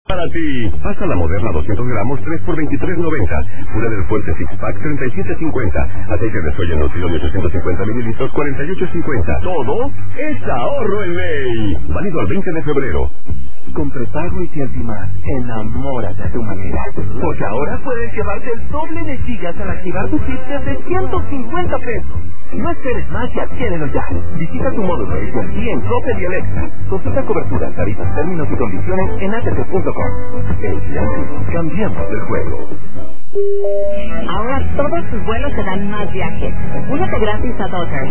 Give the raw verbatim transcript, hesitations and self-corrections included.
Para ti, pasta la Moderna doscientos gramos, tres por veintitrés noventa. Puré del Fuerte Six Pack, treinta y siete cincuenta. Aceite de soya Nutrioli ochocientos cincuenta mililitros, cuarenta y ocho cincuenta. Todo es ahorro en ley. Válido al veinte de febrero. Con prepago y Tiantimar, enamórate a tu manera. Porque ahora puedes llevarte el doble de gigas al activar tu chip desde ciento cincuenta pesos. No esperes más y adquiérelo ya. Visita tu módulo A T and T en Coppel y Alexa. Consulta cobertura, tarifas, términos y condiciones en A T T punto com. A T and T, cambiamos el juego. Ahora todos tus vuelos te dan más viajes. Únete gratis a Dotter.